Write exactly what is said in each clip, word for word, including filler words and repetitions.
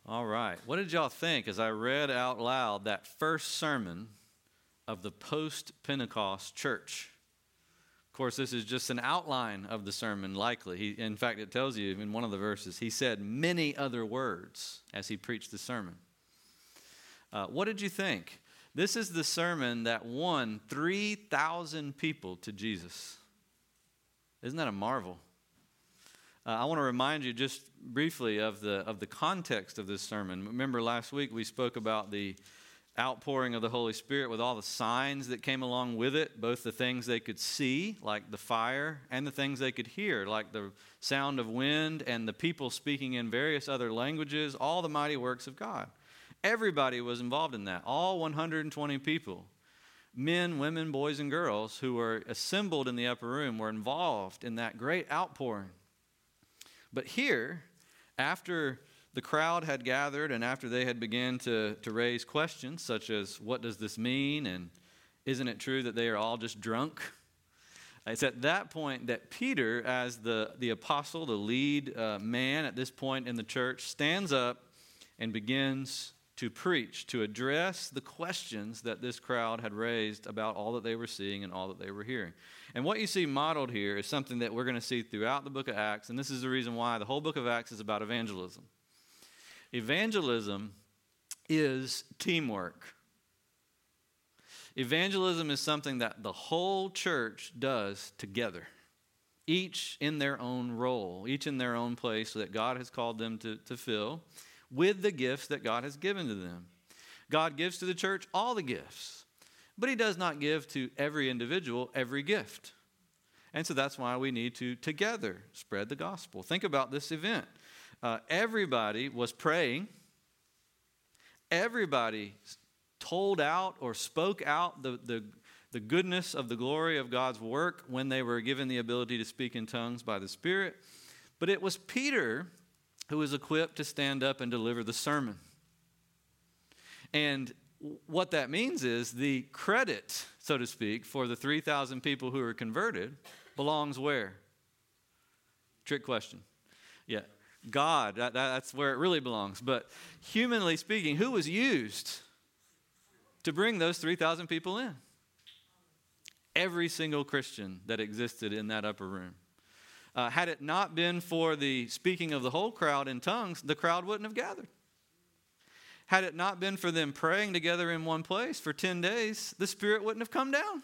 All right. What did y'all think as I read out loud that first sermon of the post-Pentecost church? Of course, this is just an outline of the sermon, likely. He, in fact, it tells you in one of the verses, he said many other words as he preached the sermon. Uh, what did you think? This is the sermon that won three thousand people to Jesus. Isn't that a marvel? Uh, I want to remind you just briefly of the of the context of this sermon. Remember last week we spoke about the outpouring of the Holy Spirit with all the signs that came along with it, both the things they could see, like the fire, and the things they could hear, like the sound of wind and the people speaking in various other languages, all the mighty works of God. Everybody was involved in that, all one hundred twenty people. Men, women, boys, and girls who were assembled in the upper room were involved in that great outpouring. But here, after the crowd had gathered and after they had begun to, to raise questions such as, what does this mean? And isn't it true that they are all just drunk? It's at that point that Peter, as the, the apostle, the lead uh, man at this point in the church, stands up and begins to preach, to address the questions that this crowd had raised about all that they were seeing and all that they were hearing. And what you see modeled here is something that we're going to see throughout the book of Acts, and this is the reason why the whole book of Acts is about evangelism. Evangelism is teamwork. Evangelism is something that the whole church does together, each in their own role, each in their own place that God has called them to, to fill, with the gifts that God has given to them. God gives to the church all the gifts, but he does not give to every individual every gift. And so that's why we need to together spread the gospel. Think about this event. Uh, everybody was praying. Everybody told out or spoke out the, the, the goodness of the glory of God's work when they were given the ability to speak in tongues by the Spirit. But it was Peter who was equipped to stand up and deliver the sermon. And what that means is the credit, so to speak, for the three thousand people who were converted belongs where? Trick question. Yeah, God, that, that's where it really belongs. But humanly speaking, who was used to bring those three thousand people in? Every single Christian that existed in that upper room. Uh, had it not been for the speaking of the whole crowd in tongues, the crowd wouldn't have gathered. Had it not been for them praying together in one place for ten days, the Spirit wouldn't have come down.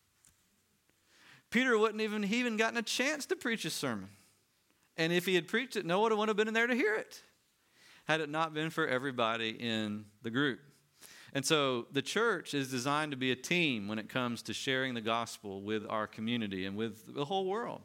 Peter wouldn't even he even gotten a chance to preach his sermon. And if he had preached it, no one would have been in there to hear it, had it not been for everybody in the group. And so the church is designed to be a team when it comes to sharing the gospel with our community and with the whole world.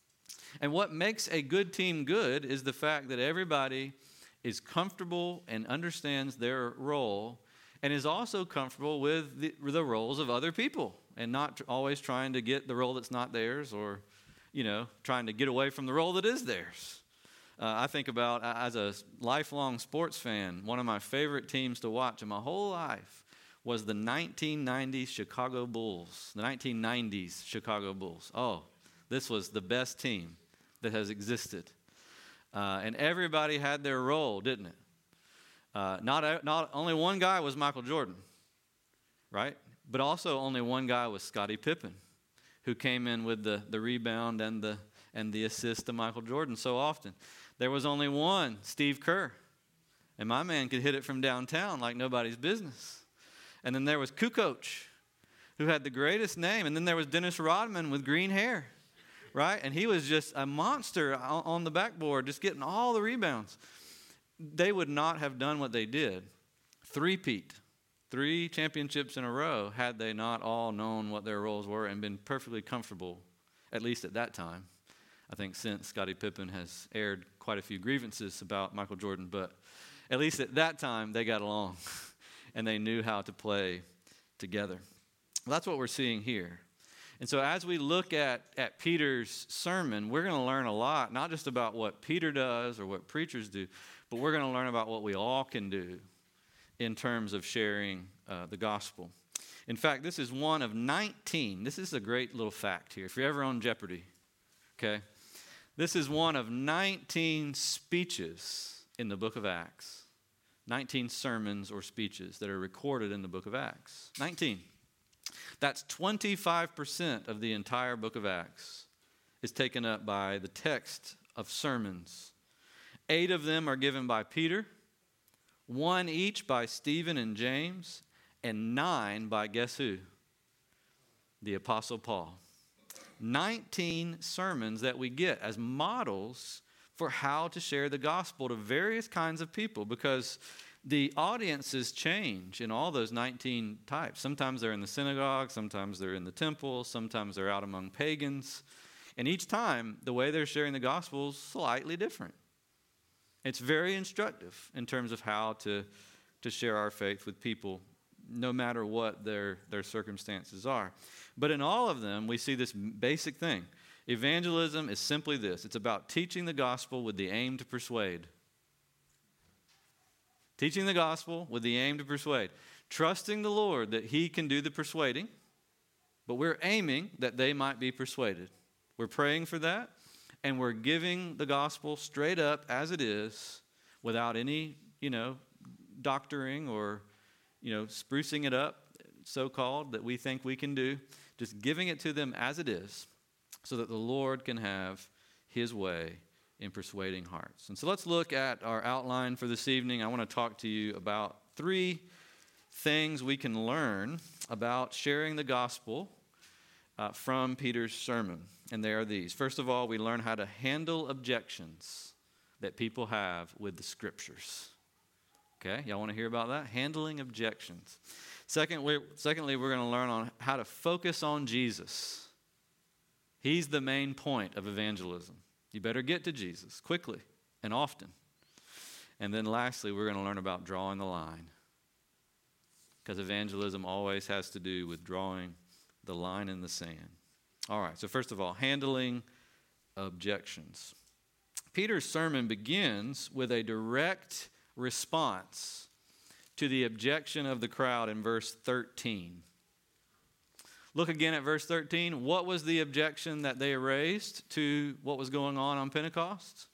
And what makes a good team good is the fact that everybody is comfortable and understands their role and is also comfortable with the, the roles of other people and not tr- always trying to get the role that's not theirs or, you know, trying to get away from the role that is theirs. Uh, I think about, as a lifelong sports fan, one of my favorite teams to watch in my whole life was the nineteen nineties Chicago Bulls, the nineteen nineties Chicago Bulls. Oh, this was the best team that has existed. Uh, and everybody had their role, didn't it? Uh, not, not only one guy was Michael Jordan, right? But also only one guy was Scottie Pippen, who came in with the, the rebound and the, and the assist to Michael Jordan so often. There was only one, Steve Kerr. And my man could hit it from downtown like nobody's business. And then there was Kukoc, who had the greatest name. And then there was Dennis Rodman with green hair. Right? And he was just a monster on the backboard, just getting all the rebounds. They would not have done what they did. Three-peat, three championships in a row, had they not all known what their roles were and been perfectly comfortable, at least at that time. I think since Scottie Pippen has aired quite a few grievances about Michael Jordan, but at least at that time, they got along and they knew how to play together. Well, that's what we're seeing here. And so as we look at, at Peter's sermon, we're going to learn a lot, not just about what Peter does or what preachers do, but we're going to learn about what we all can do in terms of sharing uh, the gospel. In fact, this is one of nineteen. This is a great little fact here. If you're ever on Jeopardy, okay, this is one of nineteen speeches in the book of Acts nineteen sermons or speeches that are recorded in the book of Acts. nineteen. That's twenty-five percent of the entire book of Acts is taken up by the text of sermons. Eight of them are given by Peter, one each by Stephen and James, and nine by guess who? The Apostle Paul. nineteen sermons that we get as models for how to share the gospel to various kinds of people, because the audiences change in all those nineteen types. Sometimes they're in the synagogue, sometimes they're in the temple, sometimes they're out among pagans. And each time, the way they're sharing the gospel is slightly different. It's very instructive in terms of how to, to share our faith with people, no matter what their, their circumstances are. But in all of them, we see this basic thing. Evangelism is simply this. It's about teaching the gospel with the aim to persuade. Teaching the gospel with the aim to persuade. Trusting the Lord that He can do the persuading, but we're aiming that they might be persuaded. We're praying for that, and we're giving the gospel straight up as it is, without any, you know, doctoring or, you know, sprucing it up, so-called, that we think we can do. Just giving it to them as it is, so that the Lord can have His way in persuading hearts. And so let's look at our outline for this evening. I want to talk to you about three things we can learn about sharing the gospel uh, from Peter's sermon. And they are these. First of all, we learn how to handle objections that people have with the scriptures. Okay, y'all want to hear about that? Handling objections. Secondly, secondly we're going to learn on how to focus on Jesus. He's the main point of evangelism. You better get to Jesus quickly and often. And then lastly, we're going to learn about drawing the line. Because evangelism always has to do with drawing the line in the sand. All right, so first of all, handling objections. Peter's sermon begins with a direct response to the objection of the crowd in verse thirteen. Look again at verse thirteen. What was the objection that they raised to what was going on on Pentecost?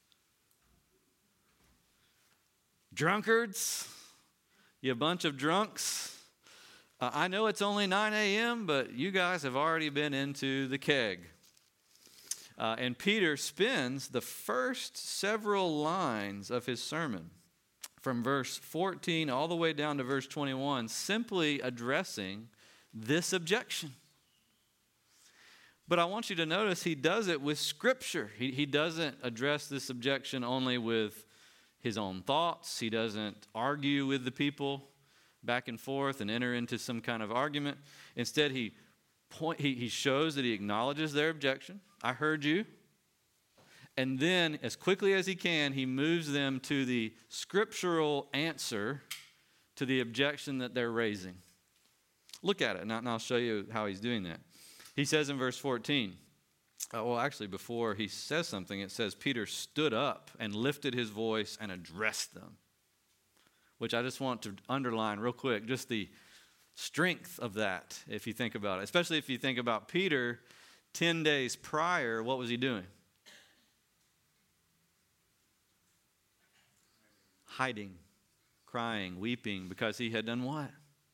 Drunkards. You bunch of drunks. Uh, I know it's only nine a.m., but you guys have already been into the keg. Uh, and Peter spends the first several lines of his sermon, from verse fourteen all the way down to verse twenty-one, simply addressing this objection. But I want you to notice he does it with Scripture. He, he doesn't address this objection only with his own thoughts. He doesn't argue with the people back and forth and enter into some kind of argument. Instead, he, point, he, he shows that he acknowledges their objection. I heard you. And then, as quickly as he can, he moves them to the scriptural answer to the objection that they're raising. Look at it, and I'll show you how he's doing that. He says in verse fourteen, uh, well, actually, before he says something, it says, Peter stood up and lifted his voice and addressed them, which I just want to underline real quick, just the strength of that, if you think about it. Especially if you think about Peter, ten days prior, what was he doing? Hiding, crying, weeping, because he had done what?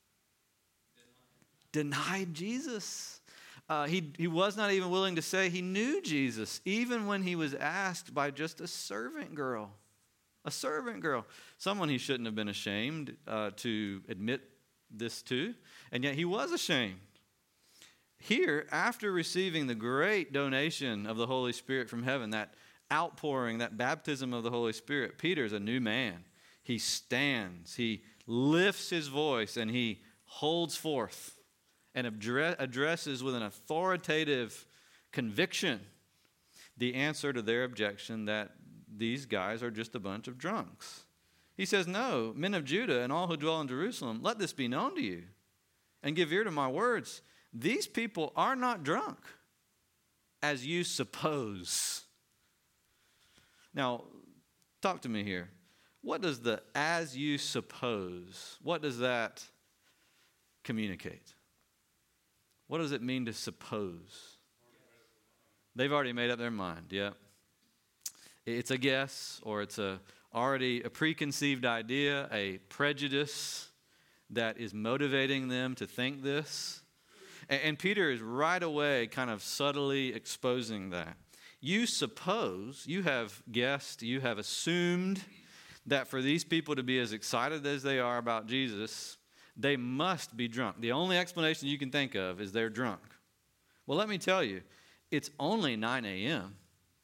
Denied Jesus. Uh, he, he was not even willing to say he knew Jesus, even when he was asked by just a servant girl. A servant girl. Someone he shouldn't have been ashamed uh, to admit this to, and yet he was ashamed. Here, after receiving the great donation of the Holy Spirit from heaven, that outpouring, that baptism of the Holy Spirit, Peter's a new man. He stands, he lifts his voice, and he holds forth and addresses with an authoritative conviction the answer to their objection that these guys are just a bunch of drunks. He says, no, men of Judah and all who dwell in Jerusalem, let this be known to you and give ear to my words. These people are not drunk, as you suppose. Now, talk to me here. What does the as you suppose, what does that communicate? What does it mean to suppose? They've already made up their mind, yeah. It's a guess, or it's a already a preconceived idea, a prejudice that is motivating them to think this. And, and Peter is right away kind of subtly exposing that. You suppose, you have guessed, you have assumed that for these people to be as excited as they are about Jesus, they must be drunk. The only explanation you can think of is they're drunk. Well, let me tell you, it's only nine a.m.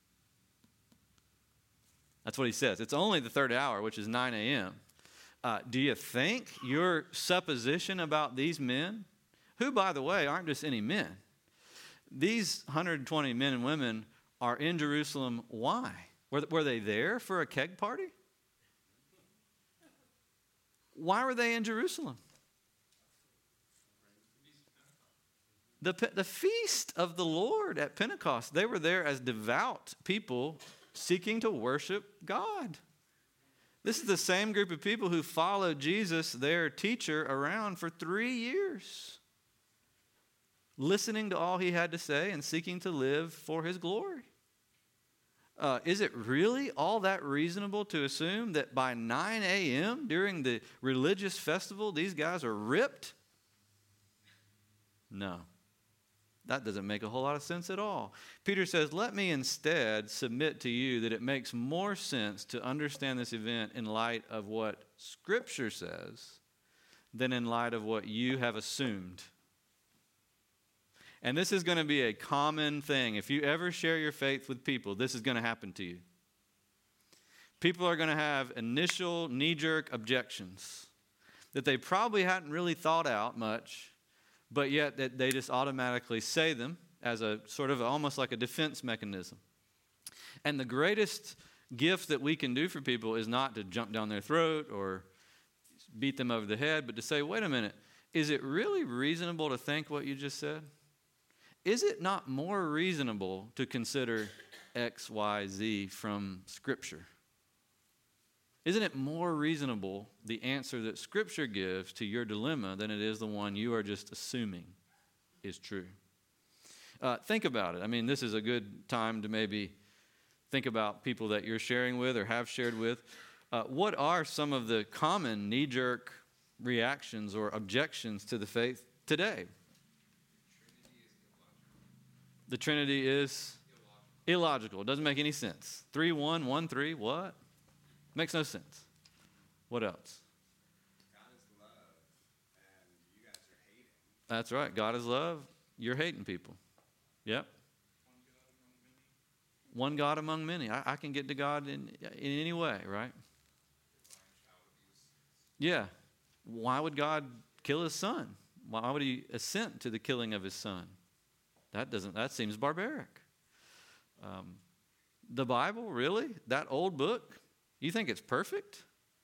That's what he says. It's only the third hour, which is nine a.m. Uh, do you think your supposition about these men, who, by the way, aren't just any men, these one hundred twenty men and women are in Jerusalem, why? Were, were they there for a keg party? Why were they in Jerusalem? The, the feast of the Lord at Pentecost, they were there as devout people seeking to worship God. This is the same group of people who followed Jesus, their teacher, around for three years, listening to all he had to say and seeking to live for his glory. Uh, is it really all that reasonable to assume that by nine a.m. during the religious festival, these guys are ripped? No. That doesn't make a whole lot of sense at all. Peter says, let me instead submit to you that it makes more sense to understand this event in light of what Scripture says than in light of what you have assumed. And this is going to be a common thing. If you ever share your faith with people, this is going to happen to you. People are going to have initial knee-jerk objections that they probably hadn't really thought out much, but yet that they just automatically say them as a sort of almost like a defense mechanism. And the greatest gift that we can do for people is not to jump down their throat or beat them over the head, but to say, wait a minute, is it really reasonable to think what you just said? Is it not more reasonable to consider X, Y, Z from Scripture? Isn't it more reasonable, the answer that Scripture gives to your dilemma, than it is the one you are just assuming is true? Uh, think about it. I mean, this is a good time to maybe think about people that you're sharing with or have shared with. Uh, what are some of the common knee-jerk reactions or objections to the faith today? The Trinity is illogical. illogical. It doesn't make any sense. Three, one, one, three, what? Makes no sense. What else? God is love, and you guys are hating. That's right. God is love. You're hating people. Yep. One God among many. I, I can get to God in, in any way, right? Yeah. Why would God kill his son? Why would he assent to the killing of his son? That doesn't, that seems barbaric. Um, the Bible, really? That old book? You think it's perfect?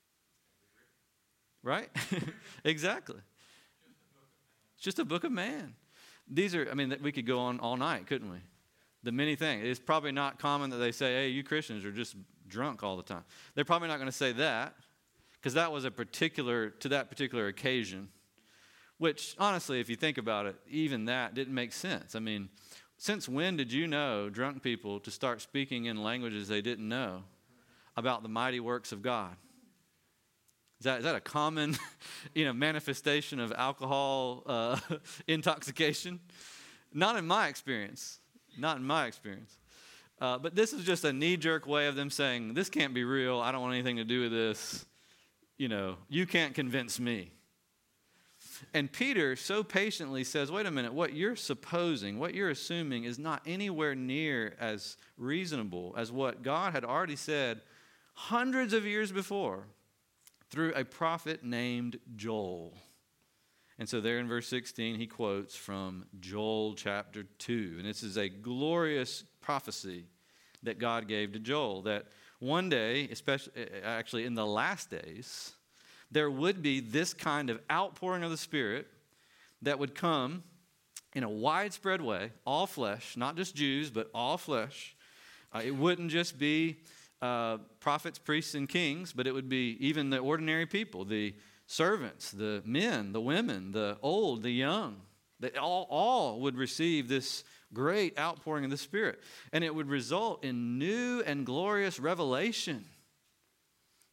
Right? Exactly. It's just a book of man. These are, I mean, we could go on all night, couldn't we? The many things. It's probably not common that they say, hey, you Christians are just drunk all the time. They're probably not going to say that, because that was a particular, to that particular occasion. Which, honestly, if you think about it, even that didn't make sense. I mean, since when did you know drunk people to start speaking in languages they didn't know about the mighty works of God? Is that, is that a common, you know, manifestation of alcohol uh, intoxication? Not in my experience. Not in my experience. Uh, but this is just a knee-jerk way of them saying, this can't be real. I don't want anything to do with this. You know, you can't convince me. And Peter so patiently says, wait a minute, what you're supposing, what you're assuming is not anywhere near as reasonable as what God had already said hundreds of years before through a prophet named Joel. And so there in verse sixteen, he quotes from Joel chapter two. And this is a glorious prophecy that God gave to Joel, that one day, especially actually in the last days, there would be this kind of outpouring of the Spirit that would come in a widespread way, all flesh, not just Jews, but all flesh. Uh, it wouldn't just be uh, prophets, priests, and kings, but it would be even the ordinary people, the servants, the men, the women, the old, the young. They all, all would receive this great outpouring of the Spirit. And it would result in new and glorious revelation.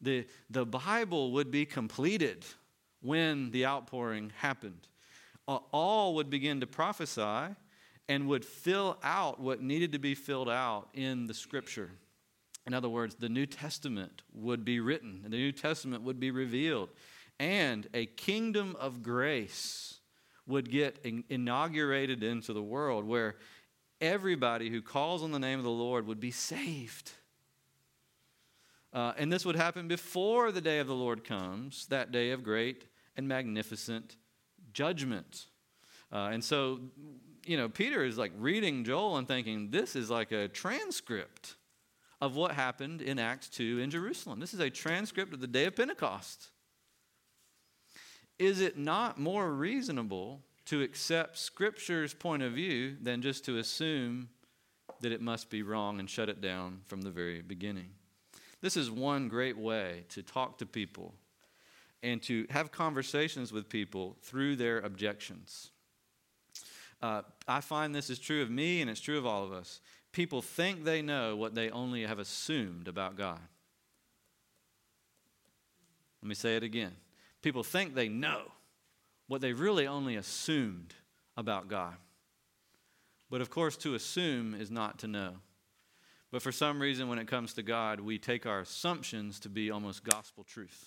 The, the Bible would be completed when the outpouring happened. All would begin to prophesy and would fill out what needed to be filled out in the Scripture. In other words, the New Testament would be written, and the New Testament would be revealed, and a kingdom of grace would get in- inaugurated into the world where everybody who calls on the name of the Lord would be saved. Uh, and this would happen before the day of the Lord comes, that day of great and magnificent judgment. Uh, and so, you know, Peter is like reading Joel and thinking, this is like a transcript of what happened in Acts two in Jerusalem. This is a transcript of the day of Pentecost. Is it not more reasonable to accept Scripture's point of view than just to assume that it must be wrong and shut it down from the very beginning? This is one great way to talk to people and to have conversations with people through their objections. Uh, I find this is true of me, and it's true of all of us. People think they know what they only have assumed about God. Let me say it again. People think they know what they really only assumed about God. But of course, to assume is not to know. But for some reason, when it comes to God, we take our assumptions to be almost gospel truth.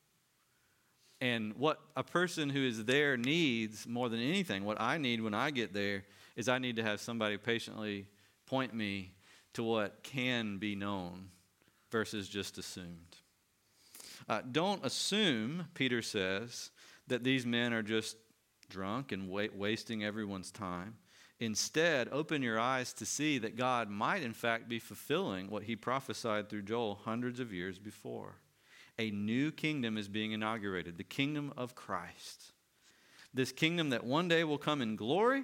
And what a person who is there needs more than anything, what I need when I get there, is I need to have somebody patiently point me to what can be known versus just assumed. Uh, don't assume, Peter says, that these men are just drunk and wa- wasting everyone's time. Instead, open your eyes to see that God might in fact be fulfilling what he prophesied through Joel hundreds of years before. A new kingdom is being inaugurated, the kingdom of Christ. This kingdom that one day will come in glory,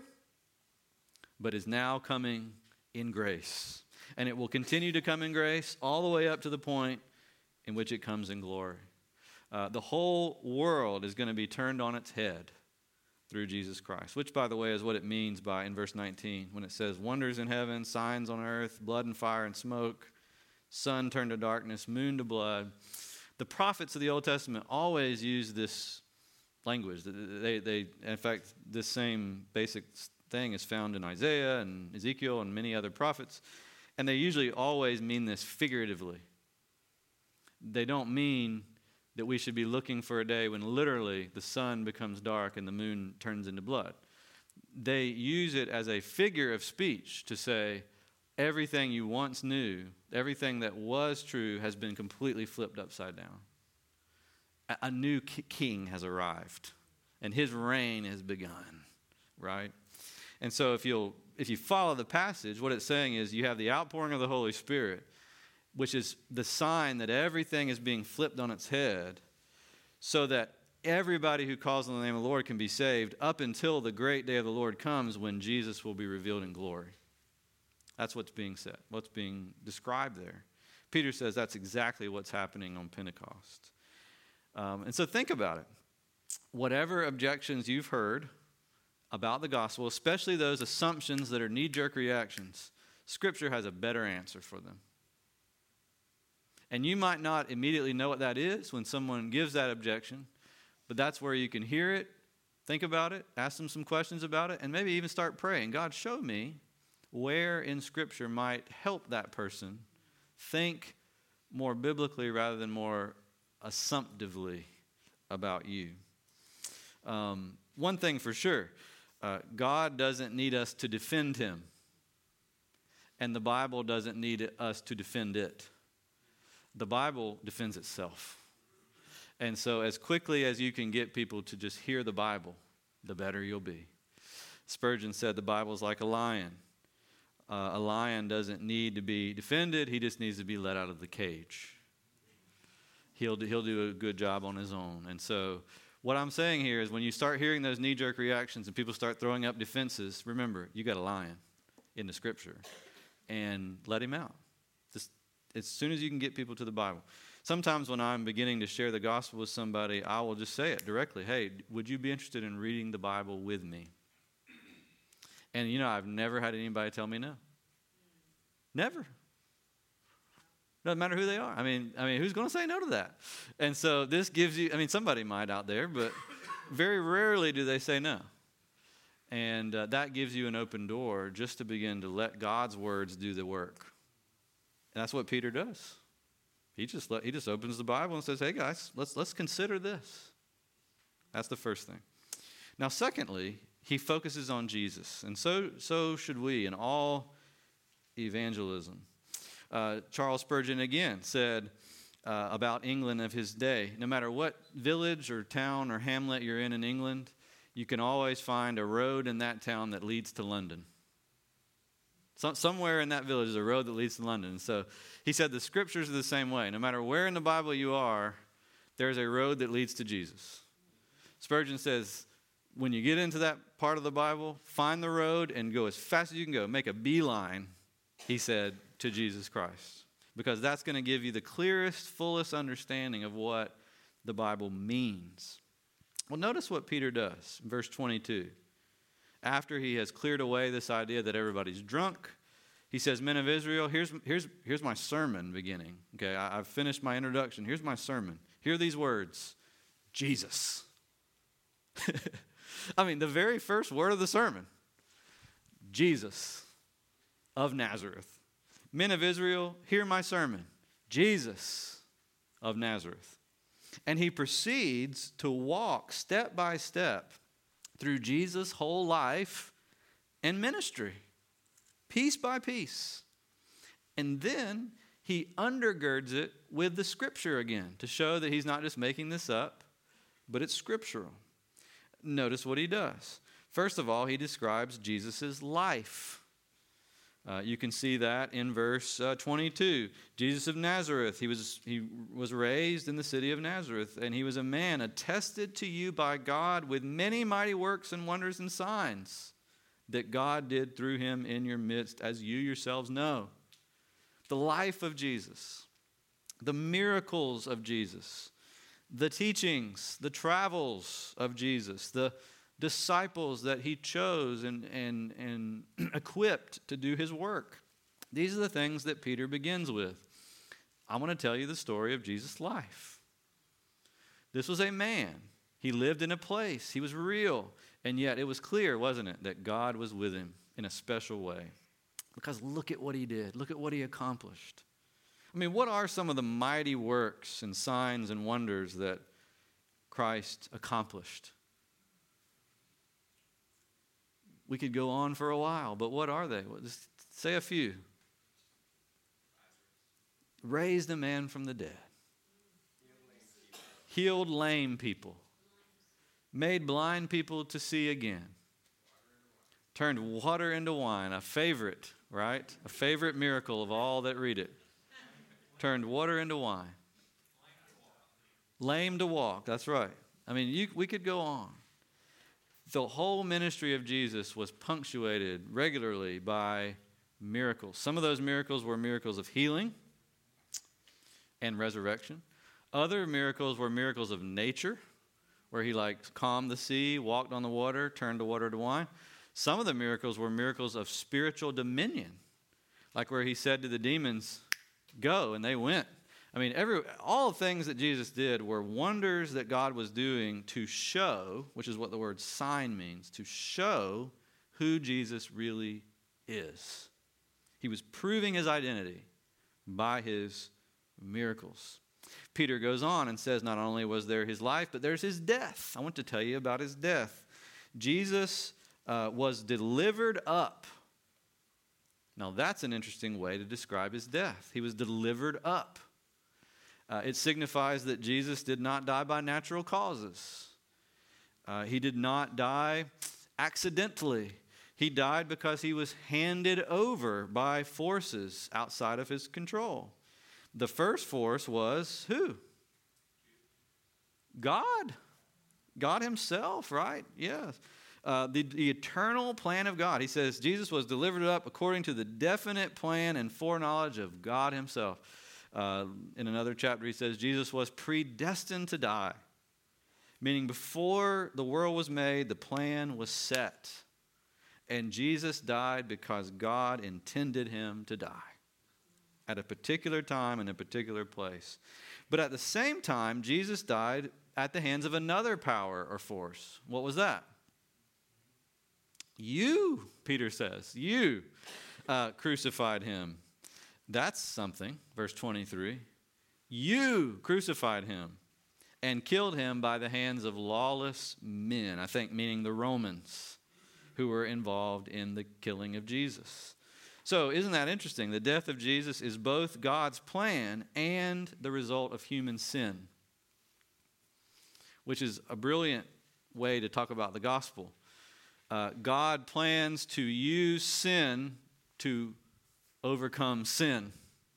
but is now coming in grace. And it will continue to come in grace all the way up to the point in which it comes in glory. Uh, the whole world is going to be turned on its head through Jesus Christ, which, by the way, is what it means by, in verse nineteen, when it says, wonders in heaven, signs on earth, blood and fire and smoke, sun turned to darkness, moon to blood. The prophets of the Old Testament always use this language. They, they, in fact, this same basic thing is found in Isaiah and Ezekiel and many other prophets, and they usually always mean this figuratively. They don't mean that we should be looking for a day when literally the sun becomes dark and the moon turns into blood. They use it as a figure of speech to say, everything you once knew, everything that was true has been completely flipped upside down. A, a new ki- king has arrived, and his reign has begun, right? And so if you'll if you follow the passage, what it's saying is you have the outpouring of the Holy Spirit, which is the sign that everything is being flipped on its head so that everybody who calls on the name of the Lord can be saved up until the great day of the Lord comes when Jesus will be revealed in glory. That's what's being said, what's being described there. Peter says that's exactly what's happening on Pentecost. Um, and so think about it. Whatever objections you've heard about the gospel, especially those assumptions that are knee-jerk reactions, Scripture has a better answer for them. And you might not immediately know what that is when someone gives that objection, but that's where you can hear it, think about it, ask them some questions about it, and maybe even start praying. God, show me where in Scripture might help that person think more biblically rather than more assumptively about you. Um, one thing for sure, uh, God doesn't need us to defend him, and the Bible doesn't need us to defend it. The Bible defends itself. And so as quickly as you can get people to just hear the Bible, the better you'll be. Spurgeon said the Bible's like a lion. Uh, a lion doesn't need to be defended. He just needs to be let out of the cage. He'll do, he'll do a good job on his own. And so what I'm saying here is when you start hearing those knee-jerk reactions and people start throwing up defenses, remember, you got a lion in the Scripture. And let him out. Just as soon as you can get people to the Bible. Sometimes when I'm beginning to share the gospel with somebody, I will just say it directly. Hey, would you be interested in reading the Bible with me? And, you know, I've never had anybody tell me no. Never. Doesn't matter who they are. I mean, I mean, who's going to say no to that? And so this gives you, I mean, somebody might out there, but very rarely do they say no. And uh, that gives you an open door just to begin to let God's words do the work. And that's what Peter does. He just let, he just opens the Bible and says, "Hey guys, let's let's consider this." That's the first thing. Now, secondly, he focuses on Jesus, and so so should we in all evangelism. Uh, Charles Spurgeon again said uh, about England of his day, no matter what village or town or hamlet you're in in England, you can always find a road in that town that leads to London. So, somewhere in that village is a road that leads to London. And so he said the scriptures are the same way. No matter where in the Bible you are, there's a road that leads to Jesus. Spurgeon says, when you get into that part of the Bible, find the road and go as fast as you can go. Make a beeline, he said, to Jesus Christ. Because that's going to give you the clearest, fullest understanding of what the Bible means. Well, notice what Peter does in verse twenty-two. After he has cleared away this idea that everybody's drunk, he says, "Men of Israel, here's, here's, here's my sermon beginning." Okay, I, I've finished my introduction. Here's my sermon. Hear these words: Jesus. I mean, the very first word of the sermon. Jesus of Nazareth. Men of Israel, hear my sermon. Jesus of Nazareth. And he proceeds to walk step by step through Jesus' whole life and ministry, piece by piece. And then he undergirds it with the scripture again to show that he's not just making this up, but it's scriptural. Notice what he does. First of all, he describes Jesus' life. Uh, you can see that in verse uh, twenty-two. Jesus of Nazareth, he was, he was raised in the city of Nazareth, and he was a man attested to you by God with many mighty works and wonders and signs that God did through him in your midst, as you yourselves know. The life of Jesus, the miracles of Jesus, the teachings, the travels of Jesus, the disciples that he chose and, and, and equipped to do his work. These are the things that Peter begins with. I want to tell you the story of Jesus' life. This was a man. He lived in a place. He was real. And yet it was clear, wasn't it, that God was with him in a special way. Because look at what he did. Look at what he accomplished. I mean, what are some of the mighty works and signs and wonders that Christ accomplished? We could go on for a while, but what are they? Well, just say a few. Raised a man from the dead. Healed lame people. Made blind people to see again. Turned water into wine. A favorite, right? A favorite miracle of all that read it. Turned water into wine. Lame to walk. That's right. I mean, you, we could go on. The whole ministry of Jesus was punctuated regularly by miracles. Some of those miracles were miracles of healing and resurrection. Other miracles were miracles of nature, where he like calmed the sea, walked on the water, turned the water to wine. Some of the miracles were miracles of spiritual dominion, like where he said to the demons, "Go," and they went. I mean, every all the things that Jesus did were wonders that God was doing to show, which is what the word sign means, to show who Jesus really is. He was proving his identity by his miracles. Peter goes on and says not only was there his life, but there's his death. I want to tell you about his death. Jesus uh, was delivered up. Now that's an interesting way to describe his death. He was delivered up. Uh, it signifies that Jesus did not die by natural causes. Uh, he did not die accidentally. He died because he was handed over by forces outside of his control. The first force was who? God. God himself, right? Yes. Uh, the, the eternal plan of God. He says Jesus was delivered up according to the definite plan and foreknowledge of God himself. Uh, in another chapter, he says Jesus was predestined to die, meaning before the world was made, the plan was set. And Jesus died because God intended him to die. at a particular time in a particular place. But at the same time, Jesus died at the hands of another power or force. What was that? You, Peter says, you uh, crucified him. That's something. Verse twenty-three. You crucified him and killed him by the hands of lawless men. I think meaning the Romans who were involved in the killing of Jesus. So isn't that interesting? The death of Jesus is both God's plan and the result of human sin, which is a brilliant way to talk about the gospel. Uh, God plans to use sin to overcome sin.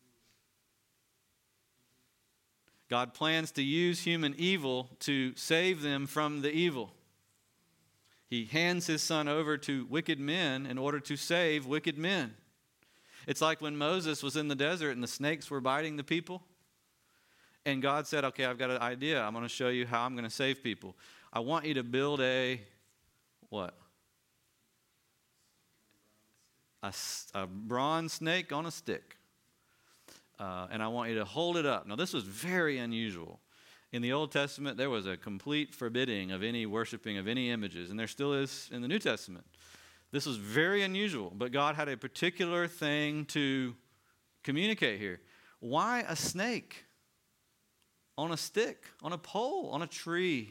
God plans to use human evil to save them from the evil. He hands his son over to wicked men in order to save wicked men. It's like when Moses was in the desert and the snakes were biting the people. And God said, okay, I've got an idea. I'm going to show you how I'm going to save people. I want you to build a, what? A, a bronze snake on a stick. Uh, and I want you to hold it up. Now, this was very unusual. In the Old Testament, there was a complete forbidding of any worshiping of any images. And there still is in the New Testament. This was very unusual. But God had a particular thing to communicate here. Why a snake? On a stick, on a pole, on a tree.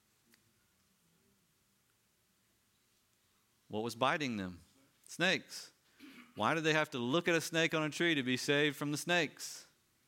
What was biting them? Snakes. Why did they have to look at a snake on a tree to be saved from the snakes?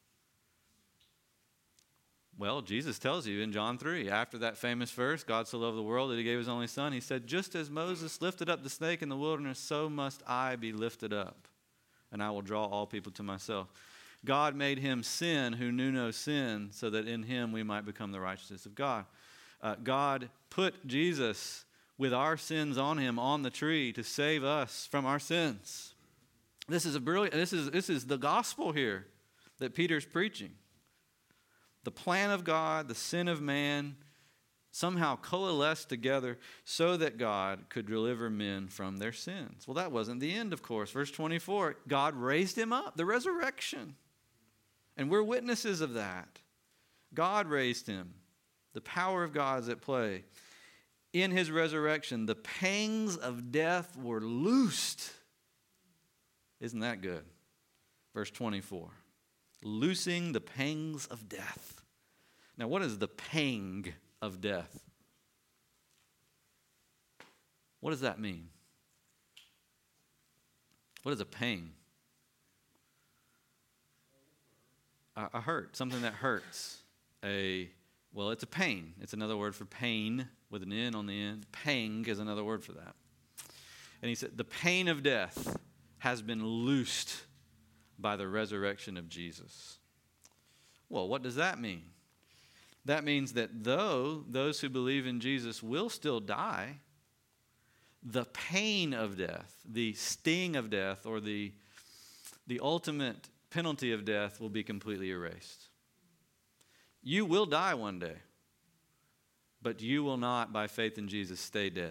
Well, Jesus tells you in John three, after that famous verse, God so loved the world that he gave his only son, he said, just as Moses lifted up the snake in the wilderness, so must I be lifted up, and I will draw all people to myself. God made him sin who knew no sin, so that in him we might become the righteousness of God. Uh, God put Jesus with our sins on him on the tree to save us from our sins. This is a brilliant, this is, this is the gospel here that Peter's preaching. The plan of God, the sin of man, somehow coalesced together so that God could deliver men from their sins. Well, that wasn't the end, of course. Verse twenty-four, God raised him up, the resurrection. And we're witnesses of that. God raised him. The power of God is at play. In his resurrection, the pangs of death were loosed. Isn't that good? Verse twenty-four. Loosing the pangs of death. Now, what is the pang of death? What does that mean? What is a pang? A, a hurt, something that hurts. A, well, it's a pain. It's another word for pain with an N on the end. Pang is another word for that. And he said, the pain of death has been loosed by the resurrection of Jesus. Well, what does that mean? That means that though those who believe in Jesus will still die, the pain of death, the sting of death, or the, the ultimate penalty of death will be completely erased. You will die one day, but you will not, by faith in Jesus, stay dead.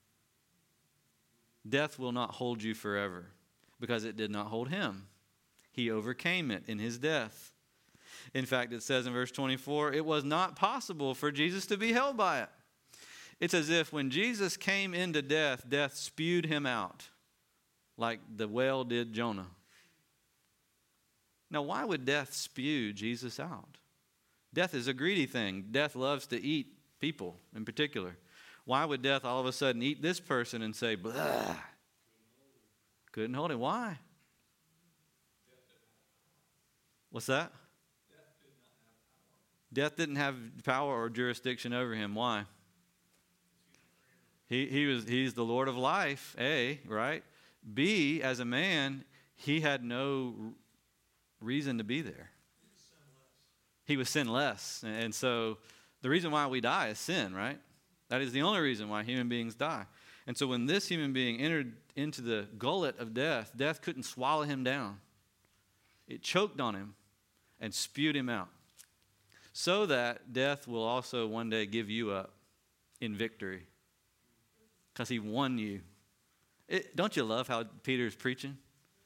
Death will not hold you forever because it did not hold him. He overcame it in his death. In fact, it says in verse twenty-four, it was not possible for Jesus to be held by it. It's as if when Jesus came into death, death spewed him out like the whale did Jonah. Now, why would death spew Jesus out? Death is a greedy thing. Death loves to eat people in particular. Why would death all of a sudden eat this person and say, blah? Couldn't hold him. Why? What's that? Death didn't have power or jurisdiction over him. Why? He he was he's the Lord of life, A, right? B, as a man, he had no reason to be there. He was sinless. And so the reason why we die is sin, right? That is the only reason why human beings die. And so when this human being entered into the gullet of death, death couldn't swallow him down. It choked on him and spewed him out. So that death will also one day give you up in victory. Because he won you. It, don't you love how Peter's preaching?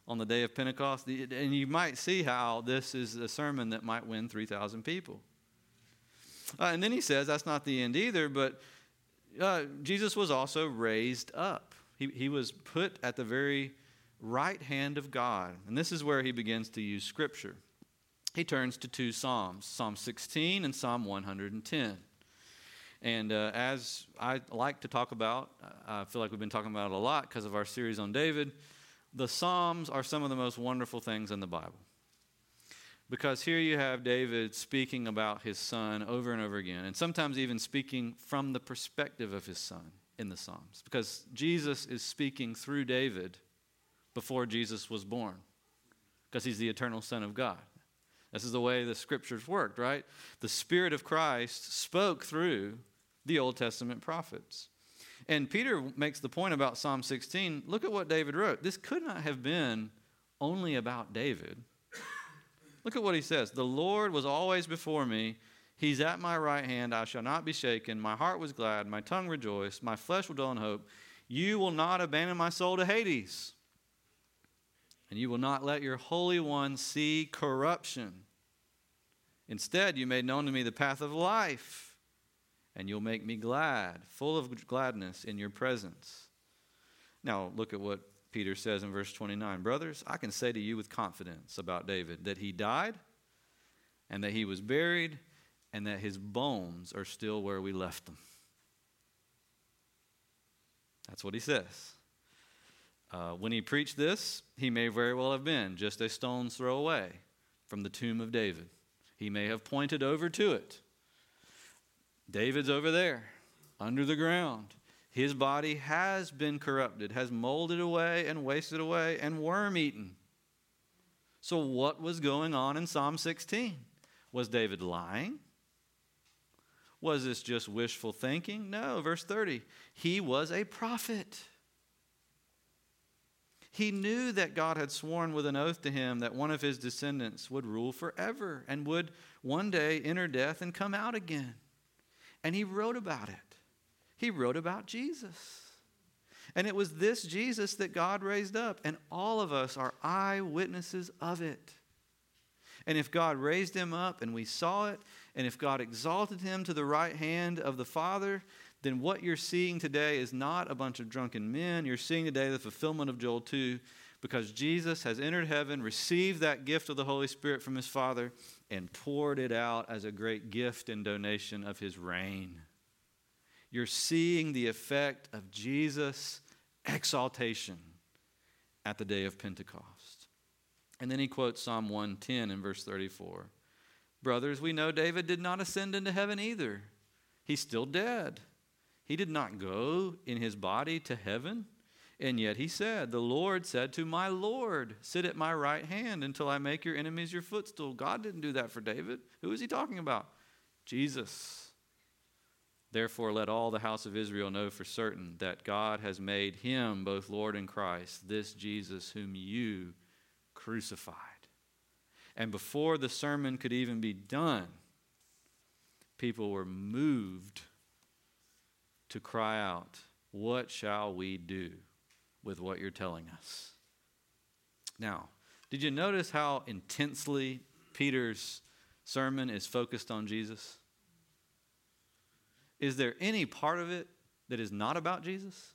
on the day of Pentecost. And you might see how this is a sermon that might win three thousand people. Uh, and then he says that's not the end either, but uh, Jesus was also raised up. He, he was put at the very right hand of God. And this is where he begins to use Scripture. He turns to two Psalms, Psalm sixteen and Psalm one hundred ten. And uh, as I like to talk about, I feel like we've been talking about it a lot because of our series on David, the Psalms are some of the most wonderful things in the Bible. Because here you have David speaking about his son over and over again, and sometimes even speaking from the perspective of his son in the Psalms. Because Jesus is speaking through David before Jesus was born, because he's the eternal Son of God. This is the way the Scriptures worked, right? The Spirit of Christ spoke through the Old Testament prophets. And Peter makes the point about Psalm sixteen. Look at what David wrote. This could not have been only about David. Look at what he says. The Lord was always before me. He's at my right hand. I shall not be shaken. My heart was glad. My tongue rejoiced. My flesh will dwell in hope. You will not abandon my soul to Hades. And you will not let your Holy One see corruption. Instead, you made known to me the path of life. And you'll make me glad, full of gladness in your presence. Now, look at what Peter says in verse twenty-nine. Brothers, I can say to you with confidence about David that he died and that he was buried and that his bones are still where we left them. That's what he says. Uh, when he preached this, he may very well have been just a stone's throw away from the tomb of David. He may have pointed over to it. David's over there, under the ground. His body has been corrupted, has molded away and wasted away and worm-eaten. So what was going on in Psalm sixteen? Was David lying? Was this just wishful thinking? No, verse thirty. He was a prophet. He knew that God had sworn with an oath to him that one of his descendants would rule forever and would one day enter death and come out again. And he wrote about it. He wrote about Jesus. And it was this Jesus that God raised up, and all of us are eyewitnesses of it. And if God raised him up and we saw it, and if God exalted him to the right hand of the Father, then what you're seeing today is not a bunch of drunken men. You're seeing today the fulfillment of Joel two, because Jesus has entered heaven, received that gift of the Holy Spirit from his Father, and poured it out as a great gift and donation of his reign. You're seeing the effect of Jesus' exaltation at the day of Pentecost. And then he quotes Psalm one ten in verse thirty-four. Brothers, we know David did not ascend into heaven either. He's still dead. He did not go in his body to heaven. And yet he said, the Lord said to my Lord, sit at my right hand until I make your enemies your footstool. God didn't do that for David. Who is he talking about? Jesus. Therefore, let all the house of Israel know for certain that God has made him both Lord and Christ, this Jesus whom you crucified. And before the sermon could even be done, people were moved to cry out, what shall we do with what you're telling us? Now, did you notice how intensely Peter's sermon is focused on Jesus? Is there any part of it that is not about Jesus?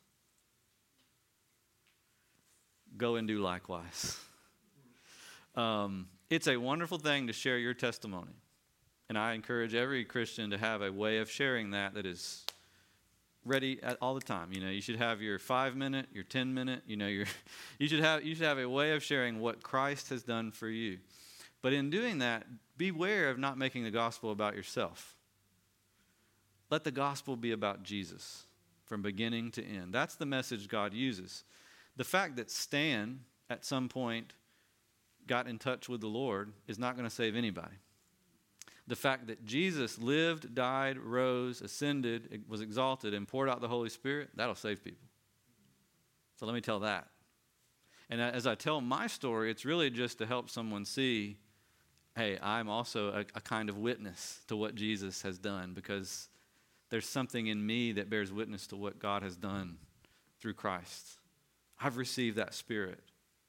Go and do likewise. Um, it's a wonderful thing to share your testimony. And I encourage every Christian to have a way of sharing that that is ready at all the time. You know, you should have your five minute, your ten minute, you know, your you should have you should have a way of sharing what Christ has done for you. But in doing that, beware of not making the gospel about yourself. Let the gospel be about Jesus from beginning to end. That's the message God uses. The fact that Stan at some point got in touch with the Lord is not going to save anybody. The fact that Jesus lived, died, rose, ascended, was exalted, and poured out the Holy Spirit, that'll save people. So let me tell that. And as I tell my story, it's really just to help someone see, hey, I'm also a, a kind of witness to what Jesus has done, because there's something in me that bears witness to what God has done through Christ. I've received that Spirit.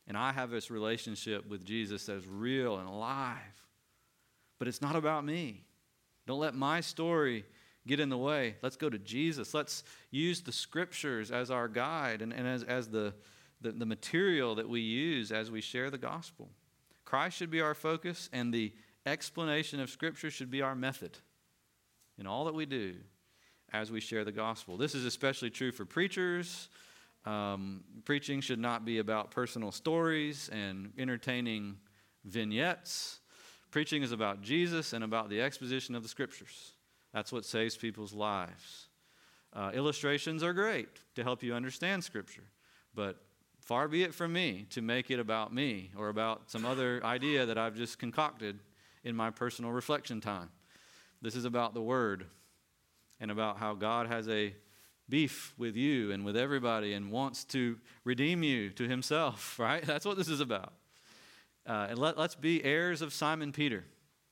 And I have this relationship with Jesus that is real and alive. But it's not about me. Don't let my story get in the way. Let's go to Jesus. Let's use the scriptures as our guide and, and as, as the, the, the material that we use as we share the gospel. Christ should be our focus, and the explanation of scripture should be our method in all that we do as we share the gospel. This is especially true for preachers. Um, preaching should not be about personal stories and entertaining vignettes. Preaching is about Jesus and about the exposition of the scriptures. That's what saves people's lives. Uh, illustrations are great to help you understand scripture, but far be it from me to make it about me or about some other idea that I've just concocted in my personal reflection time. This is about the Word and about how God has a beef with you and with everybody and wants to redeem you to himself, right? That's what this is about. Uh, and let, let's be heirs of Simon Peter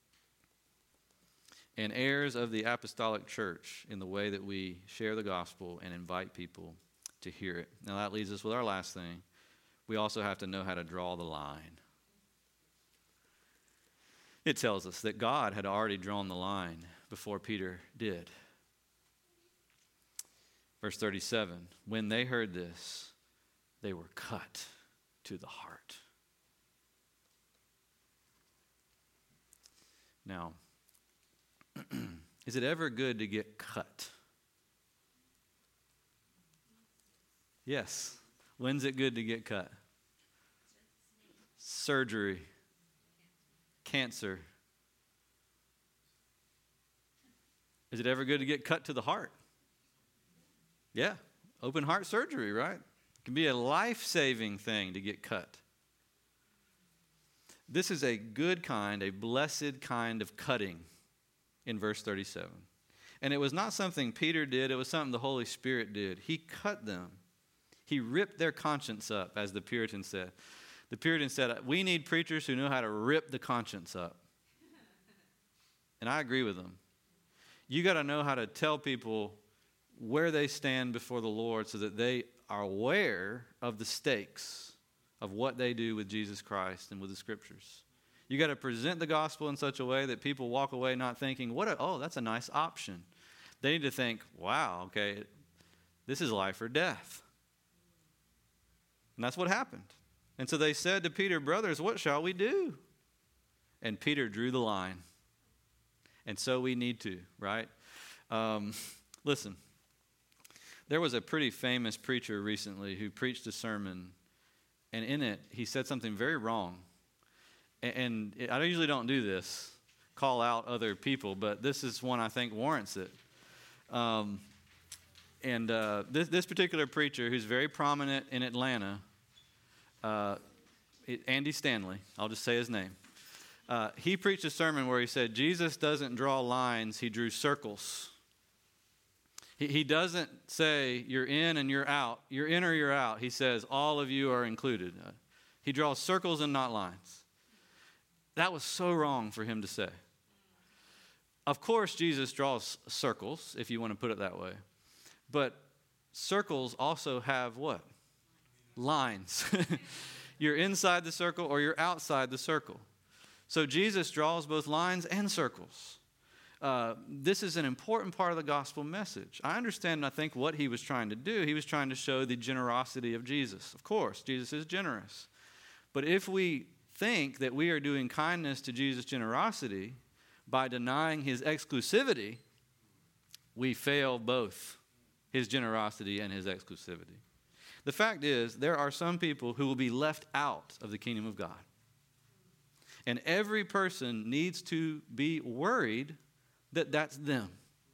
and heirs of the apostolic church in the way that we share the gospel and invite people to hear it. Now that leads us with our last thing. We also have to know how to draw the line. It tells us that God had already drawn the line before Peter did. Verse thirty-seven, when they heard this, they were cut to the heart. Now, is it ever good to get cut? Yes. When's it good to get cut? Surgery. Cancer. Is it ever good to get cut to the heart? Yeah. Open heart surgery, right? It can be a life-saving thing to get cut. This is a good kind, a blessed kind of cutting in verse thirty-seven. And it was not something Peter did, it was something the Holy Spirit did. He cut them. He ripped their conscience up, as the Puritans said. The Puritans said, we need preachers who know how to rip the conscience up. And I agree with them. You got to know how to tell people where they stand before the Lord so that they are aware of the stakes of what they do with Jesus Christ and with the scriptures. You got to present the gospel in such a way that people walk away not thinking, "What? A, oh, that's a nice option." They need to think, wow, okay, this is life or death. And that's what happened. And so they said to Peter, brothers, what shall we do? And Peter drew the line. And so we need to, right? Um, listen, there was a pretty famous preacher recently who preached a sermon, and in it, he said something very wrong. And, and I usually don't do this, call out other people, but this is one I think warrants it. Um, and uh, this, this particular preacher, who's very prominent in Atlanta, uh, it, Andy Stanley, I'll just say his name. Uh, he preached a sermon where he said, Jesus doesn't draw lines, he drew circles. He, he doesn't say you're in and you're out. You're in or you're out. He says all of you are included. Uh, he draws circles and not lines. That was so wrong for him to say. Of course, Jesus draws circles, if you want to put it that way. But circles also have what? Lines. You're inside the circle or you're outside the circle. So Jesus draws both lines and circles. Uh, this is an important part of the gospel message. I understand, I think, what he was trying to do. He was trying to show the generosity of Jesus. Of course, Jesus is generous. But if we think that we are doing kindness to Jesus' generosity by denying his exclusivity, we fail both his generosity and his exclusivity. The fact is, there are some people who will be left out of the kingdom of God. And every person needs to be worried that that's them.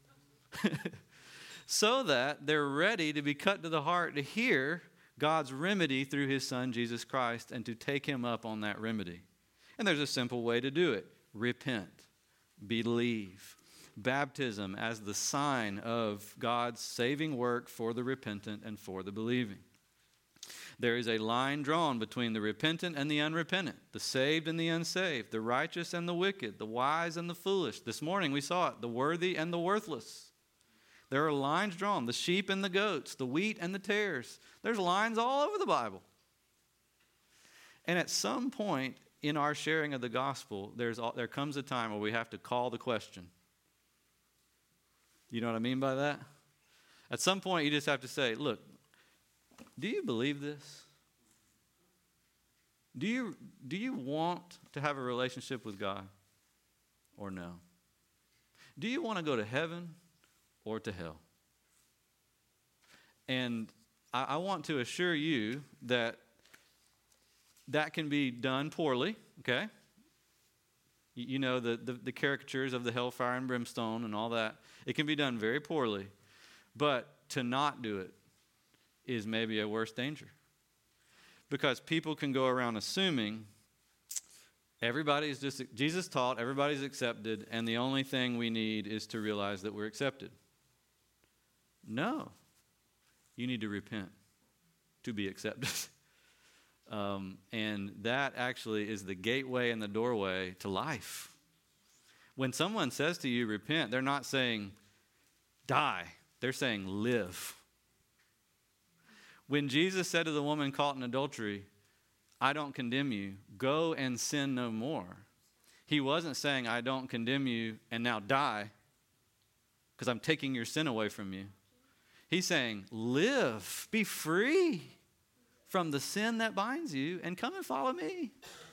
So that they're ready to be cut to the heart to hear God's remedy through his son, Jesus Christ, and to take him up on that remedy. And there's a simple way to do it. Repent. Believe. Baptism as the sign of God's saving work for the repentant and for the believing. There is a line drawn between the repentant and the unrepentant, the saved and the unsaved, the righteous and the wicked, the wise and the foolish. This morning we saw it, the worthy and the worthless. There are lines drawn, the sheep and the goats, the wheat and the tares. There's lines all over the Bible. And at some point in our sharing of the gospel, there's all, there comes a time where we have to call the question. You know what I mean by that? At some point, you just have to say, look, do you believe this? Do you, do you want to have a relationship with God or no? Do you want to go to heaven or to hell? And I, I want to assure you that that can be done poorly, okay? You, you know, the, the, the caricatures of the hellfire and brimstone and all that. It can be done very poorly. But to not do it is maybe a worse danger. Because people can go around assuming everybody's just, Jesus taught, everybody's accepted, and the only thing we need is to realize that we're accepted. No. You need to repent to be accepted. um, and that actually is the gateway and the doorway to life. When someone says to you, repent, they're not saying, die. They're saying, live. When Jesus said to the woman caught in adultery, I don't condemn you, go and sin no more. He wasn't saying, I don't condemn you and now die because I'm taking your sin away from you. He's saying, live, be free from the sin that binds you and come and follow me.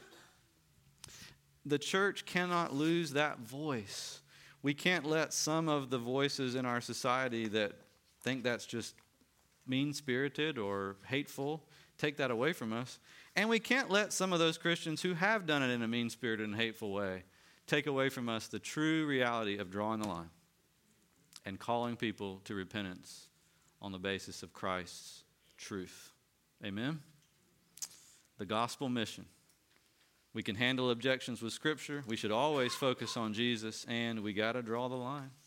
The church cannot lose that voice. We can't let some of the voices in our society that think that's just mean-spirited or hateful take that away from us. And we can't let some of those Christians who have done it in a mean-spirited and hateful way take away from us the true reality of drawing the line and calling people to repentance on the basis of Christ's truth. Amen? The gospel mission. We can handle objections with Scripture. We should always focus on Jesus, and we got to draw the line.